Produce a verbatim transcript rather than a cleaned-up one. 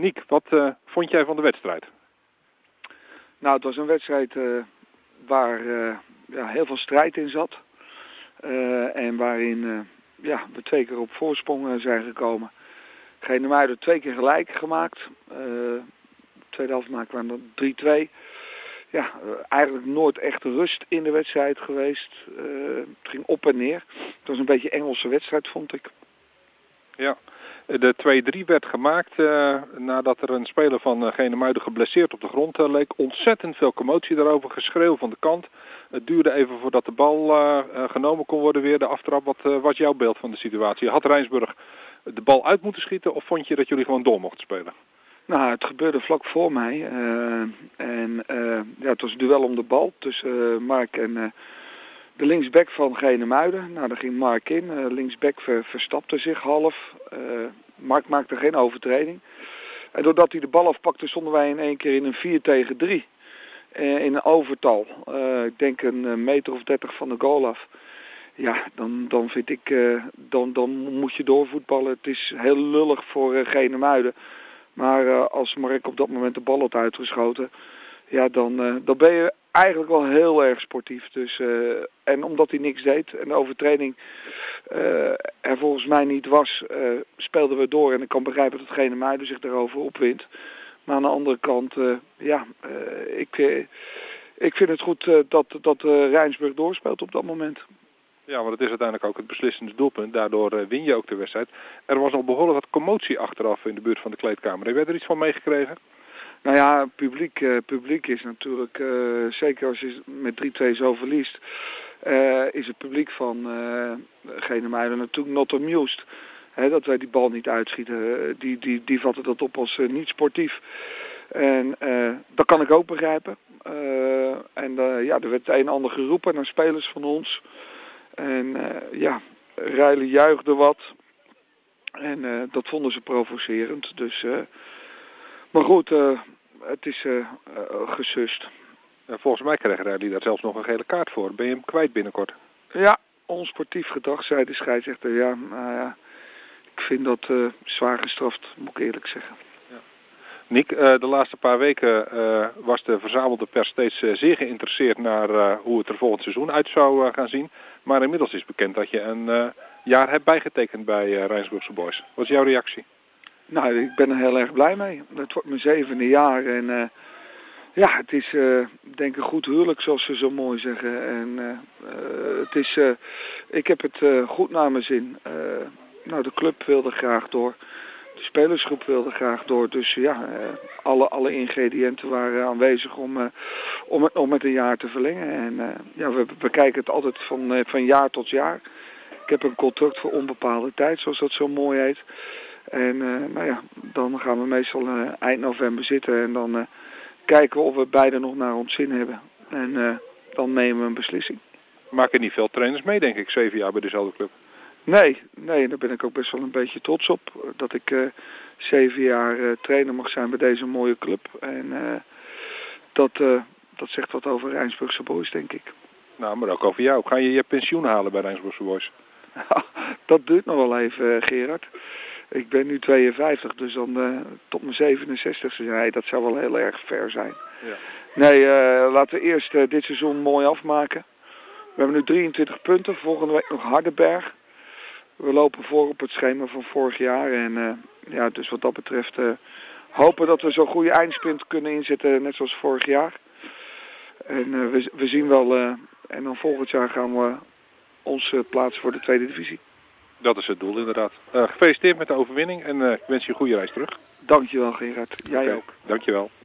Niek, wat uh, vond jij van de wedstrijd? Nou, het was een wedstrijd uh, waar uh, ja, heel veel strijd in zat. Uh, en waarin uh, ja, we twee keer op voorsprong uh, zijn gekomen. Genemuiden twee keer gelijk gemaakt. Uh, de tweede helft maken we dan drie-twee. Ja, uh, eigenlijk nooit echt rust in de wedstrijd geweest. Uh, het ging op en neer. Het was een beetje een Engelse wedstrijd, vond ik. Ja, de twee-drie werd gemaakt uh, nadat er een speler van uh, Genemuiden geblesseerd op de grond uh, leek. Ontzettend veel commotie daarover, geschreeuw van de kant. Het duurde even voordat de bal uh, uh, genomen kon worden weer, de aftrap. Wat uh, was jouw beeld van de situatie? Had Rijnsburg de bal uit moeten schieten of vond je dat jullie gewoon door mochten spelen? Nou, het gebeurde vlak voor mij. Uh, en uh, ja, het was een duel om de bal tussen uh, Mark en uh, de linksback van Genemuiden. Nou, daar ging Mark in. Uh, linksback ver, verstapte zich half. Uh, Mark maakte geen overtreding. En doordat hij de bal afpakte, stonden wij in één keer in een vier tegen drie. Uh, in een overtal. Uh, ik denk een meter of dertig van de goal af. Ja, dan, dan vind ik, uh, dan, dan moet je doorvoetballen. Het is heel lullig voor uh, Genemuiden. Maar uh, als Mark op dat moment de bal had uitgeschoten, ja, dan, uh, dan ben je eigenlijk wel heel erg sportief. Dus, uh, en omdat hij niks deed en de overtreding uh, er volgens mij niet was, uh, speelden we door. En ik kan begrijpen dat Genemuiden zich daarover opwindt. Maar aan de andere kant, uh, ja, uh, ik, uh, ik vind het goed uh, dat, dat uh, Rijnsburg doorspeelt op dat moment. Ja, want het is uiteindelijk ook het beslissende doelpunt. Daardoor uh, win je ook de wedstrijd. Er was al behoorlijk wat commotie achteraf in de buurt van de kleedkamer. Heb jij er iets van meegekregen? Nou ja, publiek, uh, publiek is natuurlijk, uh, zeker als je met drie-twee zo verliest, uh, is het publiek van uh, Genemuiden natuurlijk not amused. He, dat wij die bal niet uitschieten. Uh, die, die, die vatten dat op als uh, niet sportief. En uh, dat kan ik ook begrijpen. Uh, en uh, ja, er werd het een en ander geroepen naar spelers van ons. En uh, ja, Rijlen juichte wat. En uh, dat vonden ze provocerend. Dus, uh, maar goed, uh, het is uh, uh, gesust. Ja, volgens mij kreeg Rijlen daar zelfs nog een gele kaart voor. Ben je hem kwijt binnenkort? Ja, onsportief gedrag, zei de scheidsrechter. Ja, nou ja, ik vind dat uh, zwaar gestraft, moet ik eerlijk zeggen. Ja. Niek, uh, de laatste paar weken uh, was de verzamelde pers steeds uh, zeer geïnteresseerd naar uh, hoe het er volgend seizoen uit zou uh, gaan zien. Maar inmiddels is bekend dat je een uh, jaar hebt bijgetekend bij uh, Rijnsburgse Boys. Wat is jouw reactie? Nou, ik ben er heel erg blij mee. Het wordt mijn zevende jaar en uh, ja, het is uh, denk ik een goed huwelijk, zoals ze zo mooi zeggen. En uh, uh, het is, uh, ik heb het uh, goed naar mijn zin. Uh, nou, de club wilde graag door. De spelersgroep wilde graag door. Dus ja, uh, alle, alle ingrediënten waren aanwezig om, uh, om het nog met een jaar te verlengen. En uh, ja, we bekijken het altijd van, uh, van jaar tot jaar. Ik heb een contract voor onbepaalde tijd, zoals dat zo mooi heet. En uh, nou ja, dan gaan we meestal uh, eind november zitten en dan uh, kijken we of we beide nog naar ons zin hebben. En uh, dan nemen we een beslissing. Maken niet veel trainers mee, denk ik, zeven jaar bij dezelfde club? Nee, nee, daar ben ik ook best wel een beetje trots op. Dat ik uh, zeven jaar uh, trainer mag zijn bij deze mooie club. En uh, dat, uh, dat zegt wat over Rijnsburgse Boys, denk ik. Nou, maar ook over jou. Ga je je pensioen halen bij Rijnsburgse Boys? Dat duurt nog wel even, uh, Gerard. Ik ben nu tweeënvijftig, dus dan uh, tot mijn zevenenzestigste. Nee, dat zou wel heel erg ver zijn. Ja. Nee, uh, laten we eerst uh, dit seizoen mooi afmaken. We hebben nu drieëntwintig punten, volgende week nog Hardenberg. We lopen voor op het schema van vorig jaar. En uh, ja, dus wat dat betreft uh, hopen dat we zo'n goede eindspunt kunnen inzetten, net zoals vorig jaar. En uh, we, we zien wel, uh, en dan volgend jaar gaan we ons uh, plaatsen voor de tweede divisie. Dat is het doel inderdaad. Uh, gefeliciteerd met de overwinning en uh, ik wens je een goede reis terug. Dankjewel Gerard, jij okay. ook. Dankjewel.